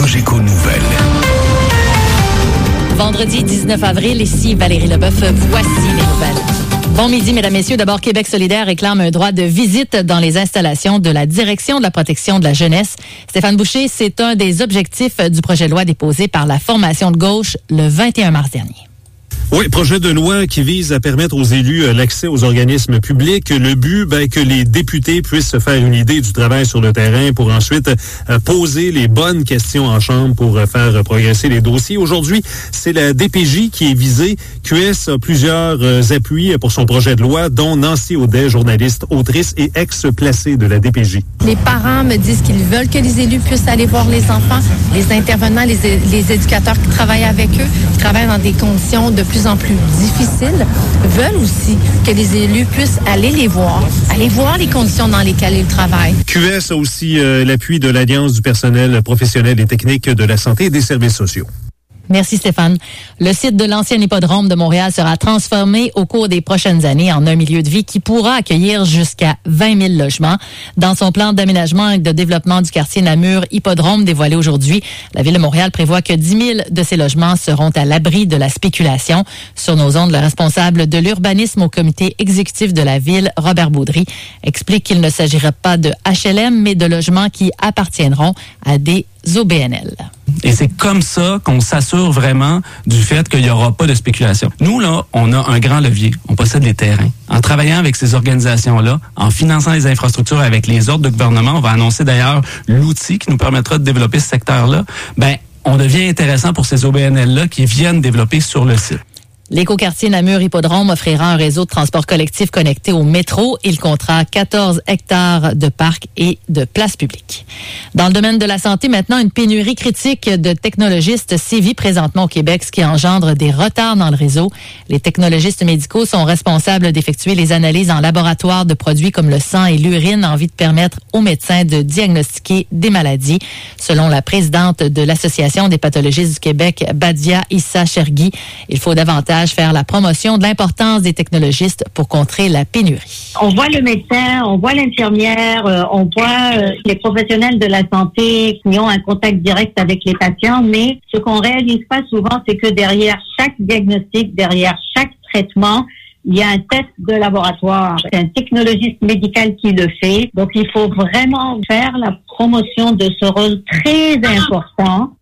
Cogeco Nouvelles. Vendredi 19 avril, ici Valérie Leboeuf, voici les nouvelles. Bon midi, mesdames, messieurs. D'abord, Québec solidaire réclame un droit de visite dans les installations de la Direction de la protection de la jeunesse. Stéphane Boucher, c'est un des objectifs du projet de loi déposé par la formation de gauche le 21 mars dernier. Oui, projet de loi qui vise à permettre aux élus l'accès aux organismes publics. Le but, que les députés puissent se faire une idée du travail sur le terrain pour ensuite poser les bonnes questions en chambre pour faire progresser les dossiers. Aujourd'hui, c'est la DPJ qui est visée. QS a plusieurs appuis pour son projet de loi, dont Nancy Audet, journaliste, autrice et ex-placée de la DPJ. Les parents me disent qu'ils veulent que les élus puissent aller voir les enfants, les intervenants, les éducateurs qui travaillent avec eux, qui travaillent dans des conditions de plus en plus difficiles, veulent aussi que les élus puissent aller voir les conditions dans lesquelles ils travaillent. QS a aussi l'appui de l'Alliance du personnel professionnel et technique de la santé et des services sociaux. Merci Stéphane. Le site de l'ancien hippodrome de Montréal sera transformé au cours des prochaines années en un milieu de vie qui pourra accueillir jusqu'à 20 000 logements. Dans son plan d'aménagement et de développement du quartier Namur Hippodrome dévoilé aujourd'hui, la Ville de Montréal prévoit que 10 000 de ces logements seront à l'abri de la spéculation. Sur nos ondes, le responsable de l'urbanisme au comité exécutif de la Ville, Robert Baudry, explique qu'il ne s'agira pas de HLM, mais de logements qui appartiendront à des OBNL. Et c'est comme ça qu'on s'assure vraiment du fait qu'il n'y aura pas de spéculation. Nous, là, on a un grand levier. On possède les terrains. En travaillant avec ces organisations-là, en finançant les infrastructures avec les ordres de gouvernement, on va annoncer d'ailleurs l'outil qui nous permettra de développer ce secteur-là, on devient intéressant pour ces OBNL-là qui viennent développer sur le site. L'écoquartier Namur Hippodrome offrira un réseau de transport collectif connecté au métro. Il comptera 14 hectares de parcs et de places publiques. Dans le domaine de la santé, maintenant, une pénurie critique de technologistes sévit présentement au Québec, ce qui engendre des retards dans le réseau. Les technologistes médicaux sont responsables d'effectuer les analyses en laboratoire de produits comme le sang et l'urine en vue de permettre aux médecins de diagnostiquer des maladies. Selon la présidente de l'Association des pathologistes du Québec, Badia Issa Chergui, il faut davantage faire la promotion de l'importance des technologistes pour contrer la pénurie. On voit le médecin, on voit l'infirmière, on voit les professionnels de la santé qui ont un contact direct avec les patients, mais ce qu'on réalise pas souvent, c'est que derrière chaque diagnostic, derrière chaque traitement, il y a un test de laboratoire. C'est un technologiste médical qui le fait. Donc, il faut vraiment faire la promotion de ce rôle très important.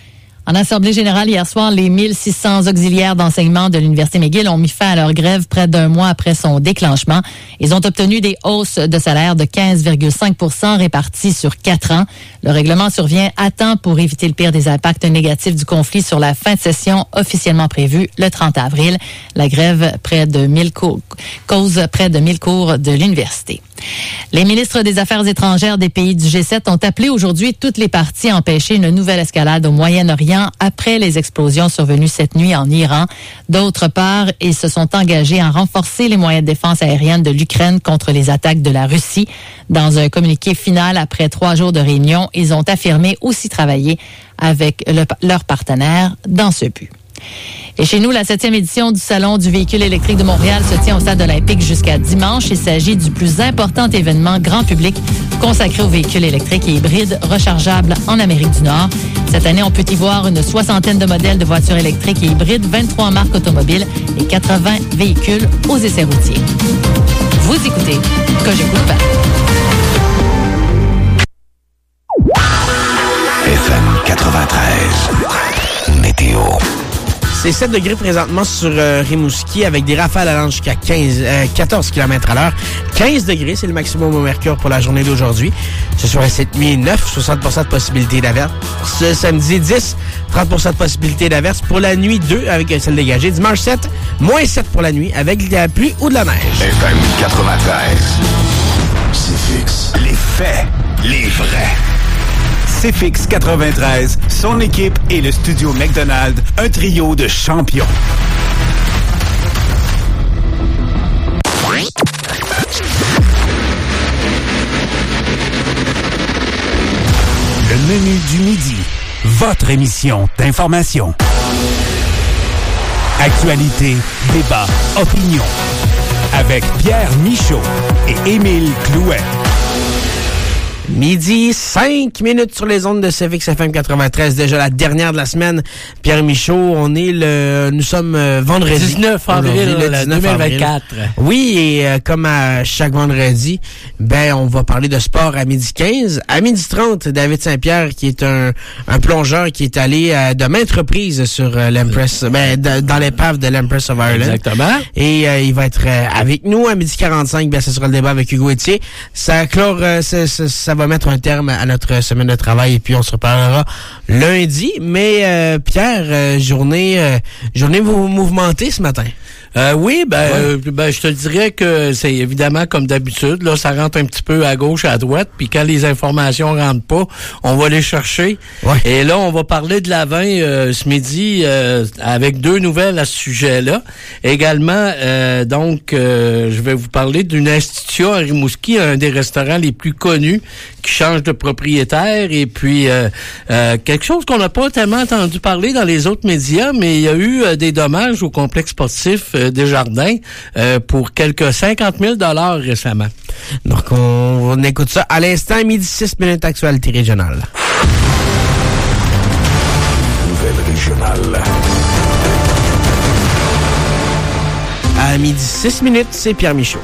En Assemblée générale, hier soir, les 1600 auxiliaires d'enseignement de l'Université McGill ont mis fin à leur grève près d'un mois après son déclenchement. Ils ont obtenu des hausses de salaire de 15,5 % réparties sur 4 ans. Le règlement survient à temps pour éviter le pire des impacts négatifs du conflit sur la fin de session officiellement prévue le 30 avril. La grève cause près de 1000 cours de l'université. Les ministres des Affaires étrangères des pays du G7 ont appelé aujourd'hui toutes les parties à empêcher une nouvelle escalade au Moyen-Orient après les explosions survenues cette nuit en Iran. D'autre part, ils se sont engagés à renforcer les moyens de défense aérienne de l'Ukraine contre les attaques de la Russie. Dans un communiqué final après 3 jours de réunion, ils ont affirmé aussi travailler avec leurs partenaires dans ce but. Et chez nous, la 7e édition du Salon du véhicule électrique de Montréal se tient au Stade olympique jusqu'à dimanche. Il s'agit du plus important événement grand public consacré aux véhicules électriques et hybrides rechargeables en Amérique du Nord. Cette année, on peut y voir une 60aine de modèles de voitures électriques et hybrides, 23 marques automobiles et 80 véhicules aux essais routiers. Vous écoutez Cogeco Nouvelles. FM 93. Météo. C'est 7 degrés présentement sur Rimouski avec des rafales allant jusqu'à 14 km à l'heure. 15 degrés, c'est le maximum au mercure pour la journée d'aujourd'hui. Ce soir, cette nuit, 9, 60% de possibilité d'averse. Ce samedi, 10, 30% de possibilité d'averse. Pour la nuit, 2 avec un ciel dégagé. Dimanche 7, moins 7 pour la nuit avec de la pluie ou de la neige. FM 93. C'est fixe. Les faits, les vrais. CFX 93, son équipe et le studio McDonald, un trio de champions. Le menu du midi, votre émission d'information. Actualité, débat, opinion. Avec Pierre Michaud et Émile Clouet. Midi, 5 minutes sur les ondes de CFX FM 93, déjà la dernière de la semaine. Pierre Michaud, nous sommes vendredi. 19 avril, le 19 2024. Oui, et comme à chaque vendredi, on va parler de sport à midi 15. À midi 30, David Saint-Pierre, qui est un plongeur qui est allé de maintes reprises sur l'Empress, dans l'épave de l'Empress of Ireland. Exactement. Et il va être avec nous à midi 45. Ce sera le débat avec Hugo Etier. Ça va mettre un terme à notre semaine de travail et puis on se reparlera lundi. Mais Pierre, journée mouvementée ce matin. Oui, je te dirais que c'est évidemment comme d'habitude. Là, ça rentre un petit peu à gauche, à droite. Puis quand les informations rentrent pas, on va les chercher. Ouais. Et là, on va parler de l'Avent ce midi avec 2 nouvelles à ce sujet-là. Également, je vais vous parler d'une institution à Rimouski, un des restaurants les plus connus qui change de propriétaire. Et puis, quelque chose qu'on n'a pas tellement entendu parler dans les autres médias, mais il y a eu des dommages au complexe sportif Desjardins pour quelques 50 000 $ récemment. Donc, on écoute ça à l'instant, midi 6 minutes, actualité régionale. Nouvelle régionale. À midi 6 minutes, c'est Pierre Michaud.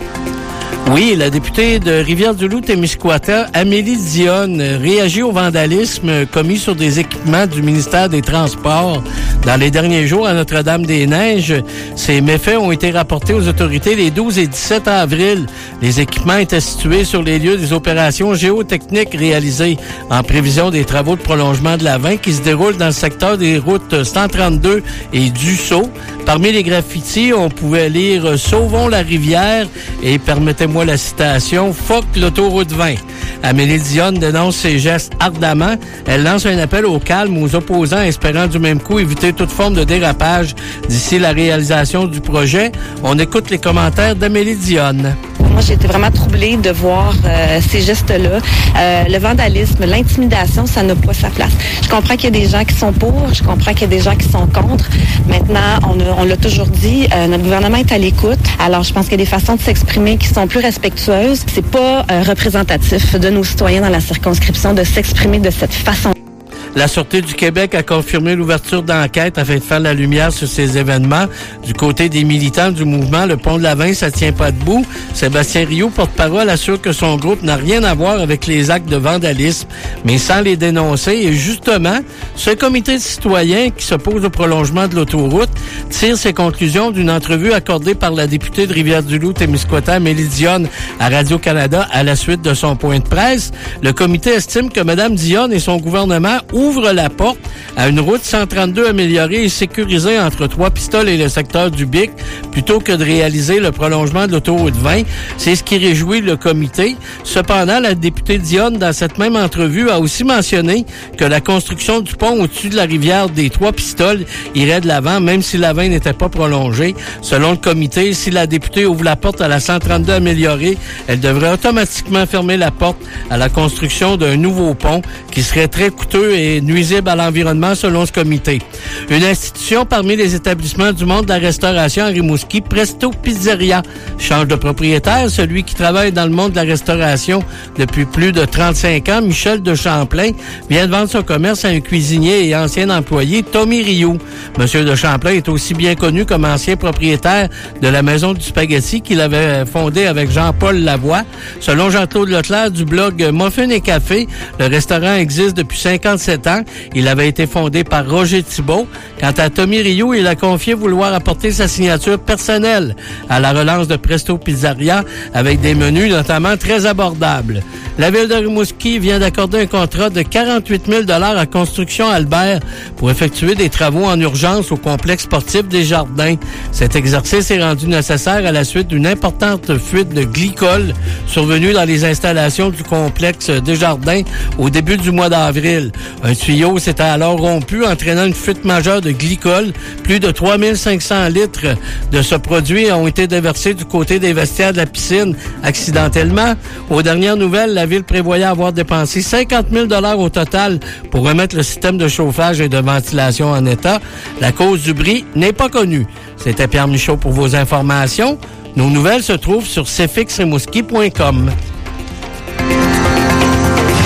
Oui, la députée de Rivière-du-Loup-Témiscouata, Amélie Dionne, réagit au vandalisme commis sur des équipements du ministère des Transports dans les derniers jours à Notre-Dame-des-Neiges. Ces méfaits ont été rapportés aux autorités les 12 et 17 avril. Les équipements étaient situés sur les lieux des opérations géotechniques réalisées en prévision des travaux de prolongement de l'Avent qui se déroulent dans le secteur des routes 132 et Dussault. Parmi les graffitis, on pouvait lire « Sauvons la rivière » et permettez-moi la citation, « Fuck l'autoroute 20 ». Amélie Dionne dénonce ces gestes ardemment. Elle lance un appel au calme aux opposants, espérant du même coup éviter toute forme de dérapage d'ici la réalisation du projet. On écoute les commentaires d'Amélie Dionne. Moi, j'ai été vraiment troublée de voir ces gestes-là. Le vandalisme, l'intimidation, ça n'a pas sa place. Je comprends qu'il y a des gens qui sont pour, je comprends qu'il y a des gens qui sont contre. Maintenant, on l'a toujours dit, notre gouvernement est à l'écoute. Alors, je pense qu'il y a des façons de s'exprimer qui sont plus respectueuses. C'est pas représentatif de nos citoyens dans la circonscription de s'exprimer de cette façon. La Sûreté du Québec a confirmé l'ouverture d'enquête afin de faire la lumière sur ces événements. Du côté des militants du mouvement, le pont de l'Avent, ça tient pas debout. Sébastien Rioux, porte-parole, assure que son groupe n'a rien à voir avec les actes de vandalisme, mais sans les dénoncer. Et justement, ce comité de citoyens qui s'oppose au prolongement de l'autoroute tire ses conclusions d'une entrevue accordée par la députée de Rivière-du-Loup-Témiscouata, Amélie Dionne, à Radio-Canada à la suite de son point de presse. Le comité estime que Mme Dionne et son gouvernement ouvre la porte à une route 132 améliorée et sécurisée entre Trois-Pistoles et le secteur du Bic, plutôt que de réaliser le prolongement de l'autoroute 20. C'est ce qui réjouit le comité. Cependant, la députée Dionne, dans cette même entrevue, a aussi mentionné que la construction du pont au-dessus de la rivière des Trois-Pistoles irait de l'avant, même si l'Avent n'était pas prolongé. Selon le comité, si la députée ouvre la porte à la 132 améliorée, elle devrait automatiquement fermer la porte à la construction d'un nouveau pont qui serait très coûteux et nuisible à l'environnement selon ce comité. Une institution parmi les établissements du monde de la restauration à Rimouski, Presto Pizzeria, change de propriétaire. Celui qui travaille dans le monde de la restauration depuis plus de 35 ans, Michel de Champlain, vient de vendre son commerce à un cuisinier et ancien employé, Tommy Rioux. Monsieur de Champlain est aussi bien connu comme ancien propriétaire de la Maison du Spaghetti qu'il avait fondée avec Jean-Paul Lavoie. Selon Jean-Claude Leclerc du blog Muffin et Café, le restaurant existe depuis 57 ans. Il avait été fondé par Roger Thibault. Quant à Tommy Rioux, il a confié vouloir apporter sa signature personnelle à la relance de Presto Pizzeria avec des menus notamment très abordables. La ville de Rimouski vient d'accorder un contrat de 48 000 $ à Construction Albert pour effectuer des travaux en urgence au complexe sportif Desjardins. Cet exercice est rendu nécessaire à la suite d'une importante fuite de glycol survenue dans les installations du complexe Desjardins au début du mois d'avril. Un tuyau s'était alors rompu, entraînant une fuite majeure de glycol. Plus de 3500 litres de ce produit ont été déversés du côté des vestiaires de la piscine accidentellement. Aux dernières nouvelles, la ville prévoyait avoir dépensé 50 000 $ au total pour remettre le système de chauffage et de ventilation en état. La cause du bris n'est pas connue. C'était Pierre Michaud pour vos informations. Nos nouvelles se trouvent sur cfxrimouski.com.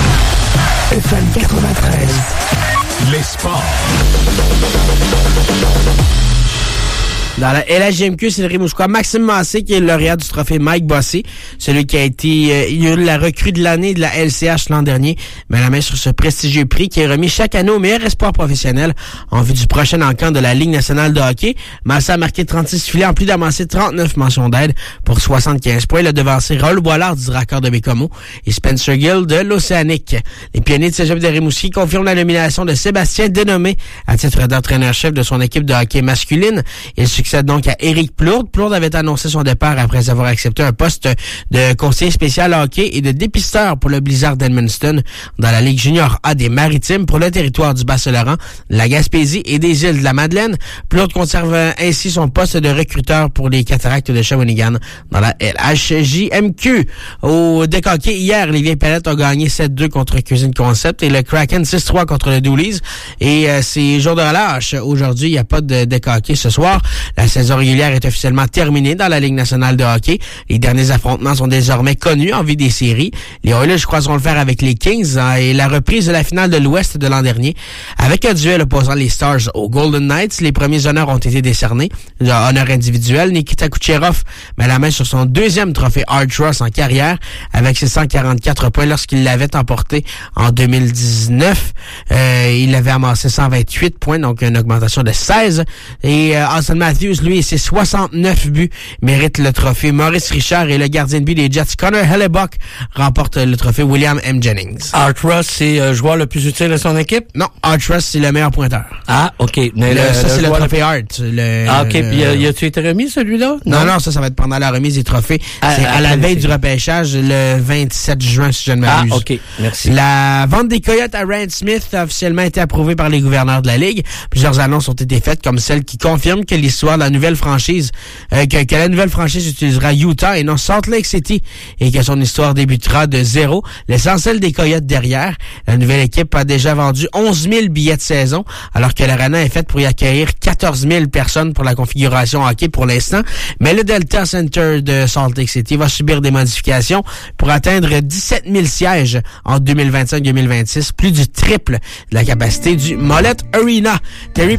93. Les sports. Dans la LHJMQ, c'est le Rimouskois Maxime Massé qui est le lauréat du trophée Mike Bossé, celui qui a été la recrue de l'année de la LCH l'an dernier, met la main sur ce prestigieux prix qui est remis chaque année au meilleur espoir professionnel en vue du prochain encamp de la Ligue nationale de hockey. Massé a marqué 36 filets en plus d'amasser 39 mentions d'aide pour 75 points. Il a devancé Raoul Boilard du Raccord de Bécomo et Spencer Gill de l'Océanique. Les pionniers de Cégep de Rimouski confirment la nomination de Sébastien Dénommé à titre d'entraîneur-chef de son équipe de hockey masculine. Il succède donc à Éric Plourde. Plourde avait annoncé son départ après avoir accepté un poste de conseiller spécial hockey et de dépisteur pour le Blizzard d'Edmundston dans la Ligue junior A des Maritimes pour le territoire du Bas-Saint-Laurent, la Gaspésie et des îles de la Madeleine. Plourde conserve ainsi son poste de recruteur pour les Cataractes de Shawinigan dans la LHJMQ. Au deck hockey, hier, les Vieilles Palettes ont gagné 7-2 contre Cuisine Concept et le Kraken 6-3 contre le Doolies. Et c'est jour de relâche. Aujourd'hui, il n'y a pas de deck hockey ce soir. La saison régulière est officiellement terminée dans la Ligue nationale de hockey. Les derniers affrontements sont désormais connus en vue des séries. Les Oilers croiseront le fer avec les Kings et la reprise de la finale de l'Ouest de l'an dernier. Avec un duel opposant les Stars aux Golden Knights, les premiers honneurs ont été décernés. Honneur individuel, Nikita Kucherov met la main sur son deuxième trophée Art Ross en carrière avec ses 144 points lorsqu'il l'avait emporté en 2019. Il avait amassé 128 points, donc une augmentation de 16. Et Austin Matthews, lui, et ses 69 buts méritent le trophée. Maurice Richard et le gardien de but des Jets, Connor Hellebuck, remportent le trophée William M. Jennings. Art Ross, c'est le joueur le plus utile de son équipe? Non, Art Ross, c'est le meilleur pointeur. Ah, OK. Mais ça, c'est le trophée Art. OK. Puis, y a-tu été remis, celui-là? Non, ça va être pendant la remise des trophées. C'est à la veille du repêchage, le 27 juin, si je ne m'abuse. Ah, OK. Merci. La vente des Coyotes à Ryan Smith a officiellement été approuvée par les gouverneurs de la Ligue. Plusieurs annonces ont été faites, comme celle qui confirme que l'histoire de la nouvelle franchise, que la nouvelle franchise utilisera Utah et non Salt Lake City et que son histoire débutera de zéro. L'essentiel des Coyotes derrière. La nouvelle équipe a déjà vendu 11 000 billets de saison, alors que l'arena est faite pour y accueillir 14 000 personnes pour la configuration hockey pour l'instant. Mais le Delta Center de Salt Lake City va subir des modifications pour atteindre 17 000 sièges en 2025-2026, plus du triple de la capacité du Mollett Arena. Terry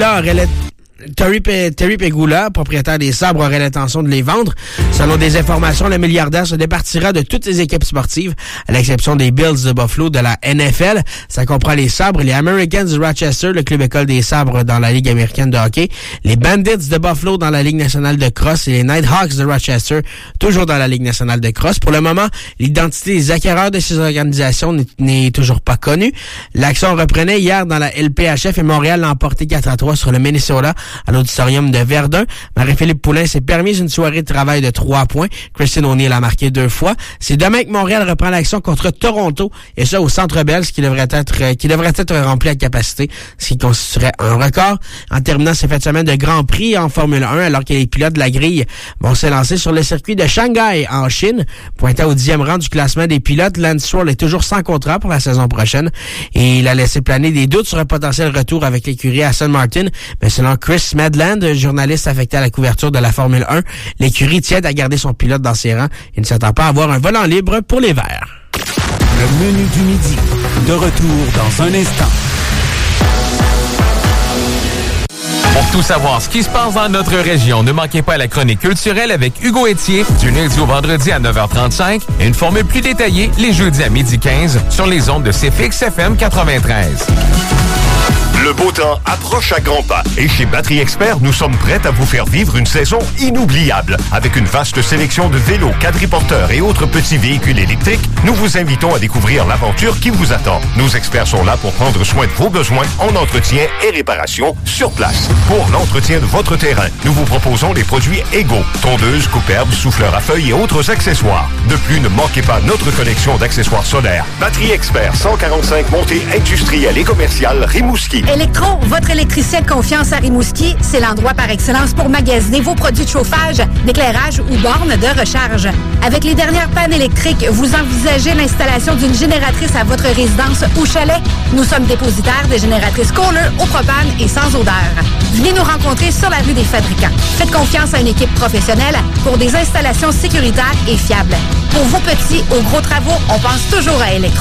Pegula, propriétaire des Sabres, aurait l'intention de les vendre. Selon des informations, le milliardaire se départira de toutes les équipes sportives, à l'exception des Bills de Buffalo de la NFL. Ça comprend les Sabres, les Americans de Rochester, le club école des Sabres dans la Ligue américaine de hockey, les Bandits de Buffalo dans la Ligue nationale de crosse et les Nighthawks de Rochester, toujours dans la Ligue nationale de crosse. Pour le moment, l'identité des acquéreurs de ces organisations n'est toujours pas connue. L'action reprenait hier dans la LPHF et Montréal l'a emporté 4-3 sur le Minnesota à l'auditorium de Verdun. Marie-Philippe Poulin s'est permise une soirée de travail de 3 points. Christine O'Neill a marqué 2 fois. C'est demain que Montréal reprend l'action contre Toronto, et ça au Centre Bell, ce qui devrait être rempli à capacité, ce qui constituerait un record. En terminant cette fin de semaine de Grand Prix en Formule 1, alors que les pilotes de la grille vont se lancer sur le circuit de Shanghai en Chine. Pointant au 10e rang du classement des pilotes, Lance Stroll est toujours sans contrat pour la saison prochaine, et il a laissé planer des doutes sur un potentiel retour avec l'écurie Aston Martin, mais selon Chris Madland, journaliste affecté à la couverture de la Formule 1, l'écurie tient à garder son pilote dans ses rangs et ne s'attend pas à avoir un volant libre pour les Verts. Le menu du midi, de retour dans un instant. Pour tout savoir ce qui se passe dans notre région, ne manquez pas la chronique culturelle avec Hugo Étier, du lundi au vendredi à 9h35 et une formule plus détaillée les jeudis à 12h15 sur les ondes de CFX FM 93. Le beau temps approche à grands pas et chez Batterie Expert, nous sommes prêts à vous faire vivre une saison inoubliable. Avec une vaste sélection de vélos, quadriporteurs et autres petits véhicules électriques, nous vous invitons à découvrir l'aventure qui vous attend. Nos experts sont là pour prendre soin de vos besoins en entretien et réparation sur place. Pour l'entretien de votre terrain, nous vous proposons les produits égaux, tondeuses, coupe-herbes, souffleurs à feuilles et autres accessoires. De plus, ne manquez pas notre collection d'accessoires solaires. Batterie Expert, 145 montée industrielle et commerciale, Rimouski. Électro, votre électricien de confiance à Rimouski, c'est l'endroit par excellence pour magasiner vos produits de chauffage, d'éclairage ou bornes de recharge. Avec les dernières pannes électriques, vous envisagez l'installation d'une génératrice à votre résidence ou chalet? Nous sommes dépositaires de génératrices Kohler au propane et sans odeur. Venez nous rencontrer sur la rue des Fabricants. Faites confiance à une équipe professionnelle pour des installations sécuritaires et fiables. Pour vos petits ou gros travaux, on pense toujours à Électro.